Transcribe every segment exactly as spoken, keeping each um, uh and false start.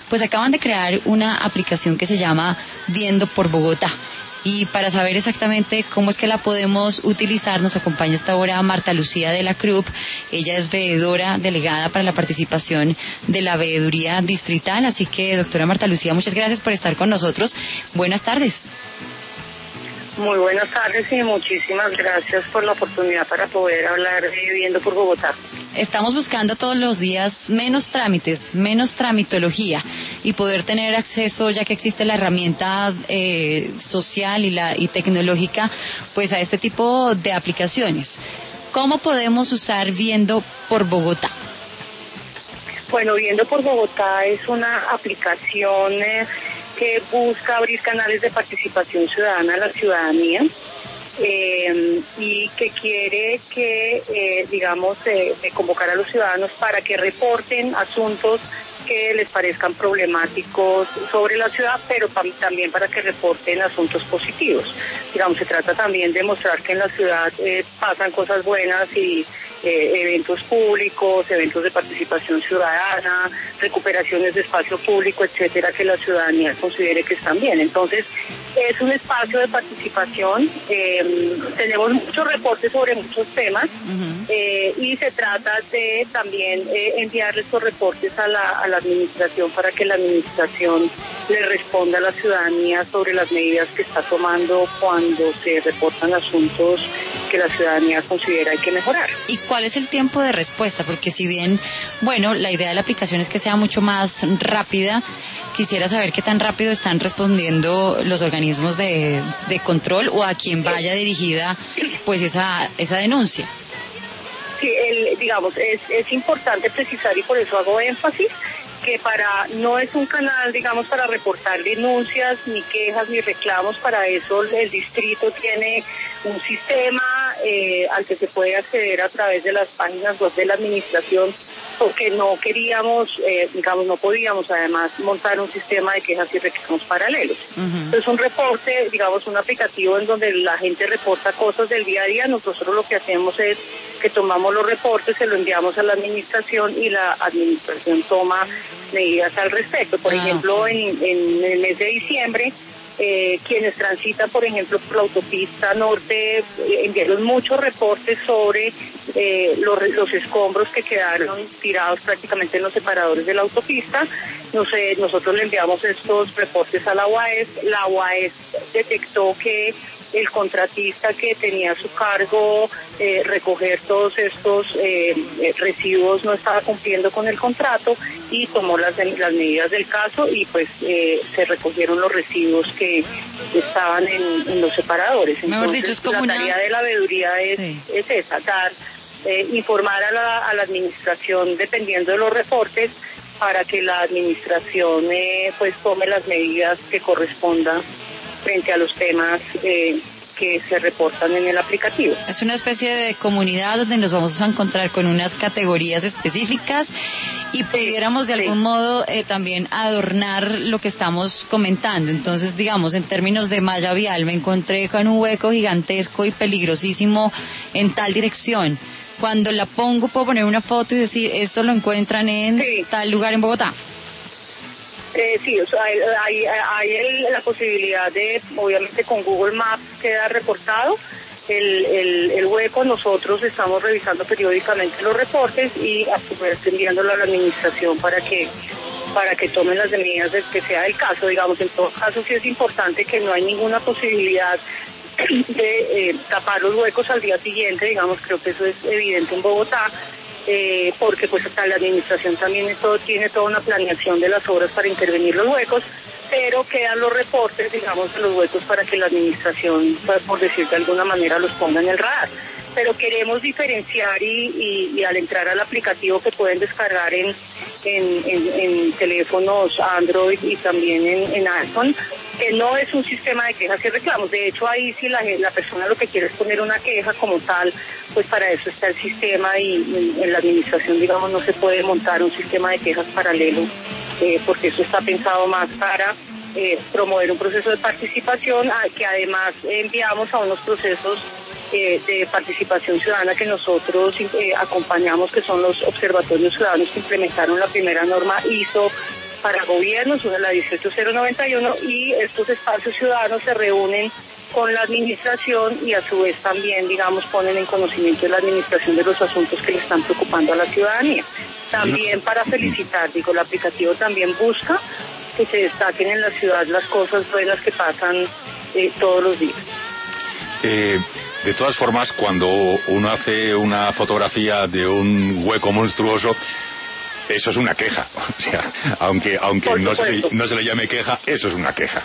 pues acaban de crear una aplicación que se llama Viendo por Bogotá. Y para saber exactamente cómo es que la podemos utilizar, nos acompaña esta hora Marta Lucía de la Cruz. Ella es veedora delegada para la participación de la veeduría distrital. Así que, doctora Marta Lucía, muchas gracias por estar con nosotros. Buenas tardes. Muy buenas tardes y muchísimas gracias por la oportunidad para poder hablar de Viviendo por Bogotá. Estamos buscando todos los días menos trámites, menos tramitología y poder tener acceso, ya que existe la herramienta eh, social y, la, y tecnológica, pues a este tipo de aplicaciones. ¿Cómo podemos usar Viendo por Bogotá? Bueno, Viendo por Bogotá es una aplicación eh, que busca abrir canales de participación ciudadana a la ciudadanía. Eh, y que quiere que, eh, digamos, eh, convocar a los ciudadanos para que reporten asuntos que les parezcan problemáticos sobre la ciudad, pero tam- también para que reporten asuntos positivos. Digamos, se trata también de mostrar que en la ciudad eh, pasan cosas buenas y eh, eventos públicos, eventos de participación ciudadana, recuperaciones de espacio público, etcétera, que la ciudadanía considere que están bien. Entonces, es un espacio de participación, eh, tenemos muchos reportes sobre muchos temas, uh-huh. eh, y se trata de también eh, enviar estos reportes a la, a la administración para que la administración le responda a la ciudadanía sobre las medidas que está tomando cuando se reportan asuntos que la ciudadanía considera hay que mejorar. ¿Y cuál es el tiempo de respuesta? Porque si bien, bueno, la idea de la aplicación es que sea mucho más rápida, quisiera saber qué tan rápido están respondiendo los organismos de, de control o a quien vaya dirigida pues esa, esa denuncia. Sí, el, digamos, es, es importante precisar y por eso hago énfasis que para no es un canal, digamos, para reportar denuncias, ni quejas, ni reclamos. Para eso el distrito tiene un sistema eh, al que se puede acceder a través de las páginas web de la administración, porque no queríamos, eh, digamos, no podíamos además montar un sistema de quejas y reclamos paralelos. Uh-huh. Entonces un reporte, digamos, un aplicativo en donde la gente reporta cosas del día a día. Nosotros lo que hacemos es que tomamos los reportes, se lo enviamos a la administración y la administración toma medidas al respecto. Por ah, ejemplo, okay. en, en el mes de diciembre, eh, quienes transitan, por ejemplo, por la autopista norte, eh, enviaron muchos reportes sobre eh, los, los escombros que quedaron tirados prácticamente en los separadores de la autopista. No sé, nosotros le enviamos estos reportes a la U A E S. La U A E S detectó que el contratista que tenía a su cargo eh, recoger todos estos eh, eh, residuos no estaba cumpliendo con el contrato y tomó las, las medidas del caso y pues eh, se recogieron los residuos que estaban en, en los separadores. Entonces, mejor dicho, es como la una... tarea de la veeduría es, sí. es esa, dar, eh, informar a la, a la administración dependiendo de los reportes para que la administración eh, pues tome las medidas que correspondan frente a los temas eh, que se reportan en el aplicativo. Es una especie de comunidad donde nos vamos a encontrar con unas categorías específicas y pudiéramos de algún sí. modo eh, también adornar lo que estamos comentando. Entonces, digamos, en términos de malla vial, me encontré con un hueco gigantesco y peligrosísimo en tal dirección. Cuando la pongo, puedo poner una foto y decir, esto lo encuentran en sí. tal lugar en Bogotá. Eh, sí, o sea, hay, hay, hay el, la posibilidad de, obviamente con Google Maps queda reportado el, el, el hueco. Nosotros estamos revisando periódicamente los reportes y a su vez enviándolo a la administración para que para que tomen las medidas de que sea el caso. Digamos, en todo caso sí es importante que no hay ninguna posibilidad de eh, tapar los huecos al día siguiente. Digamos, creo que eso es evidente en Bogotá. Eh, porque pues hasta la administración también esto, tiene toda una planeación de las obras para intervenir los huecos, pero quedan los reportes, digamos, de los huecos para que la administración, por decir de alguna manera, los ponga en el radar. Pero queremos diferenciar y, y, y al entrar al aplicativo que pueden descargar en, en, en, en teléfonos Android y también en, en iPhone, que no es un sistema de quejas y reclamos. De hecho, ahí si la, la persona lo que quiere es poner una queja como tal, pues para eso está el sistema y en, en la administración, digamos, no se puede montar un sistema de quejas paralelo, eh, porque eso está pensado más para eh, promover un proceso de participación, a, que además enviamos a unos procesos Eh, de participación ciudadana que nosotros eh, acompañamos, que son los observatorios ciudadanos que implementaron la primera norma I S O para gobiernos, una es la dieciocho cero noventa y uno, y estos espacios ciudadanos se reúnen con la administración y a su vez también, digamos, ponen en conocimiento de la administración de los asuntos que le están preocupando a la ciudadanía. También para felicitar, digo, el aplicativo también busca que se destaquen en la ciudad las cosas buenas que pasan eh, todos los días. Eh, de todas formas, cuando uno hace una fotografía de un hueco monstruoso, eso es una queja. O sea, aunque aunque no se, le, no se le llame queja, eso es una queja.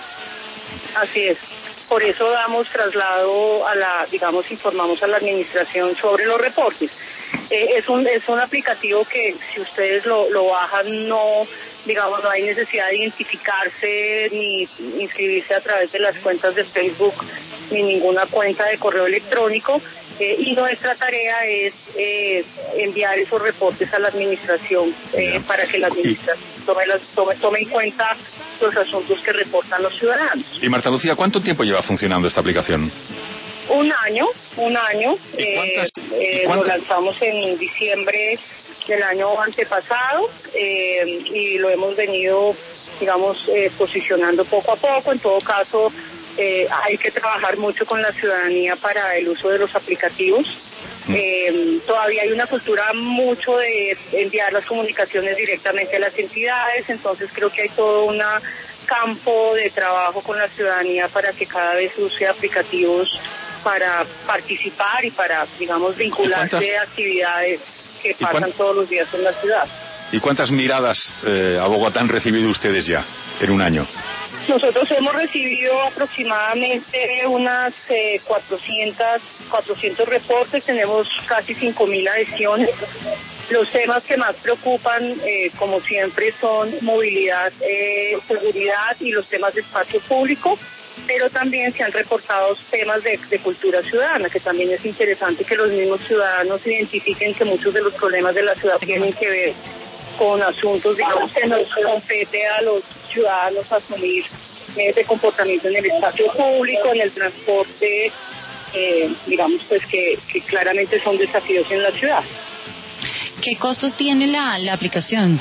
Así es. Por eso damos traslado a la, digamos, informamos a la administración sobre los reportes. Eh, es un es un aplicativo que si ustedes lo, lo bajan no, digamos, no hay necesidad de identificarse ni inscribirse a través de las cuentas de Facebook ni ninguna cuenta de correo electrónico. Eh, y nuestra tarea es eh, enviar esos reportes a la administración eh, para que la administración tome, las, tome, tome en cuenta los asuntos que reportan los ciudadanos. Y Marta Lucía, ¿cuánto tiempo lleva funcionando esta aplicación? Un año, un año. ¿Y cuántas, eh, ¿y cuántas? Lo lanzamos en diciembre del año antepasado eh, y lo hemos venido, digamos, eh, posicionando poco a poco. En todo caso, eh, hay que trabajar mucho con la ciudadanía para el uso de los aplicativos. Mm. Eh, todavía hay una cultura mucho de enviar las comunicaciones directamente a las entidades, entonces creo que hay todo un campo de trabajo con la ciudadanía para que cada vez use aplicativos para participar y para, digamos, vincularse a actividades que pasan todos los días en la ciudad. ¿Y cuántas miradas eh, a Bogotá han recibido ustedes ya en un año? Nosotros hemos recibido aproximadamente unas eh, cuatrocientos, cuatrocientos reportes, tenemos casi cinco mil adhesiones. Los temas que más preocupan, eh, como siempre, son movilidad, eh, seguridad y los temas de espacio público, pero también se han reportado temas de, de cultura ciudadana, que también es interesante que los mismos ciudadanos identifiquen que muchos de los problemas de la ciudad tienen que ver con asuntos, digamos, que nos compete a los ciudadanos asumir ese comportamiento en el espacio público, en el transporte, eh, digamos, pues que, que claramente son desafíos en la ciudad. ¿Qué costos tiene la, la aplicación?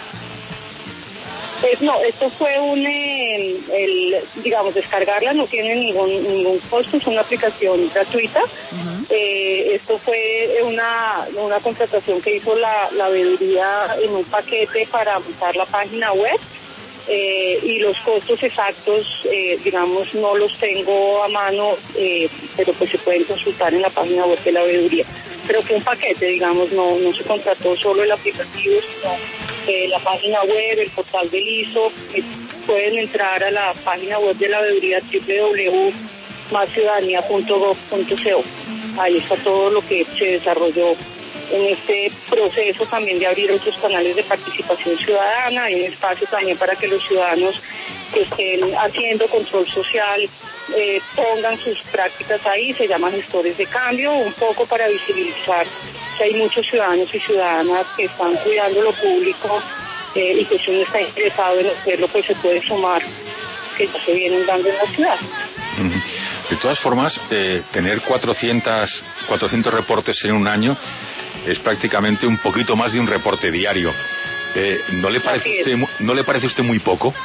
Pues no, esto fue un, eh, el, digamos, descargarla no tiene ningún ningún costo, es una aplicación gratuita. Uh-huh. Eh, esto fue una una contratación que hizo la, la veeduría en un paquete para montar la página web. Eh, y los costos exactos, eh, digamos, no los tengo a mano, eh, pero pues se pueden consultar en la página web de la veeduría. Pero fue un paquete, digamos, no no se contrató solo el aplicativo, sino eh, la página web, el portal del I S O. Eh, pueden entrar a la página web de la veeduría doble u doble u doble u punto más ciudadanía punto gov punto co. Ahí está todo lo que se desarrolló en este proceso también de abrir otros canales de participación ciudadana. Hay un espacio también para que los ciudadanos que estén haciendo control social eh, pongan sus prácticas ahí, se llaman gestores de cambio, un poco para visibilizar que hay muchos ciudadanos y ciudadanas que están cuidando lo público eh, y que si uno está interesado en hacerlo, pues se puede sumar, que ya se vienen dando en la ciudad. De todas formas, eh, tener cuatrocientos, cuatrocientos reportes en un año es prácticamente un poquito más de un reporte diario. Eh, ¿no le parece usted, no le parece usted muy poco?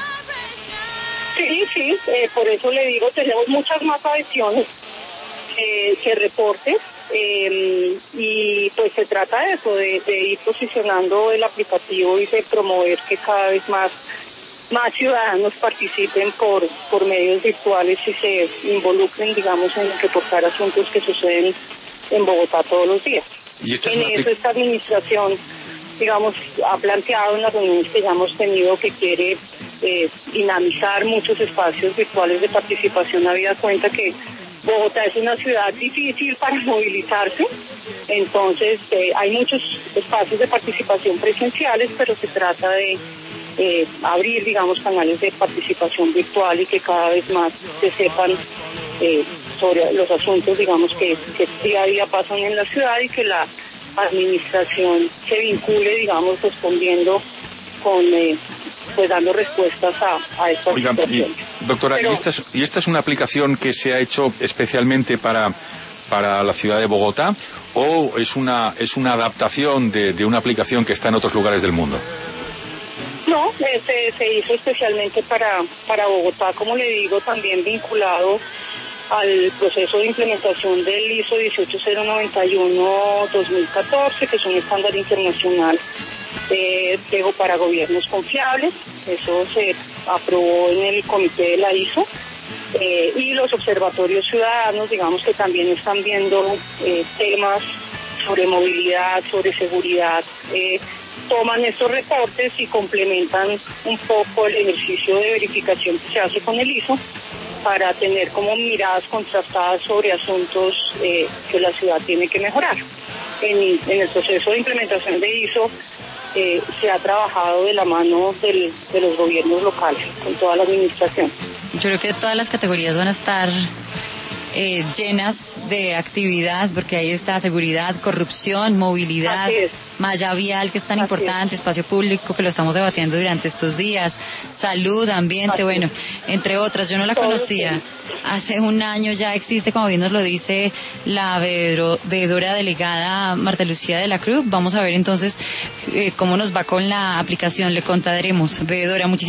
Sí, sí, eh, por eso le digo, tenemos muchas más adhesiones eh, que reportes eh, y pues se trata de eso, de, de ir posicionando el aplicativo y de promover que cada vez más más ciudadanos participen por por medios virtuales y se involucren, digamos, en reportar asuntos que suceden en Bogotá todos los días. ¿Y esta en eso esta administración, digamos, ha planteado en las reuniones que ya hemos tenido que quiere eh, dinamizar muchos espacios virtuales de participación, habida cuenta que Bogotá es una ciudad difícil para movilizarse, entonces eh, hay muchos espacios de participación presenciales, pero se trata de eh, abrir, digamos, canales de participación virtual y que cada vez más se sepan eh, sobre los asuntos, digamos, que, que día a día pasan en la ciudad y que la administración se vincule, digamos, respondiendo con, eh, pues dando respuestas a, a estas Oiga, situaciones. Y, doctora, Pero, ¿y, esta es, ¿y esta es una aplicación que se ha hecho especialmente para, para la ciudad de Bogotá o es una, es una adaptación de, de una aplicación que está en otros lugares del mundo? No, se, se hizo especialmente para, para Bogotá, como le digo, también vinculado al proceso de implementación del I S O dieciocho cero noventa y uno dos mil catorce, que es un estándar internacional eh, de, para gobiernos confiables. Eso se aprobó en el comité de la I S O. Eh, y los observatorios ciudadanos, digamos que también están viendo eh, temas sobre movilidad, sobre seguridad, eh, toman estos reportes y complementan un poco el ejercicio de verificación que se hace con el I S O para tener como miradas contrastadas sobre asuntos eh, que la ciudad tiene que mejorar. En, en el proceso de implementación de I S O eh, se ha trabajado de la mano del, de los gobiernos locales, con toda la administración. Yo creo que todas las categorías van a estar eh, llenas de actividad, porque ahí está seguridad, corrupción, movilidad, malla vial, que es tan Así importante, es. espacio público, que lo estamos debatiendo durante estos días, salud, ambiente, Así bueno, es. entre otras. Yo no la Todo conocía. Bien. Hace un año ya existe, como bien nos lo dice la veedora delegada Marta Lucía de la Cruz. Vamos a ver entonces eh, cómo nos va con la aplicación. Le contaremos. Veedora, muchísimas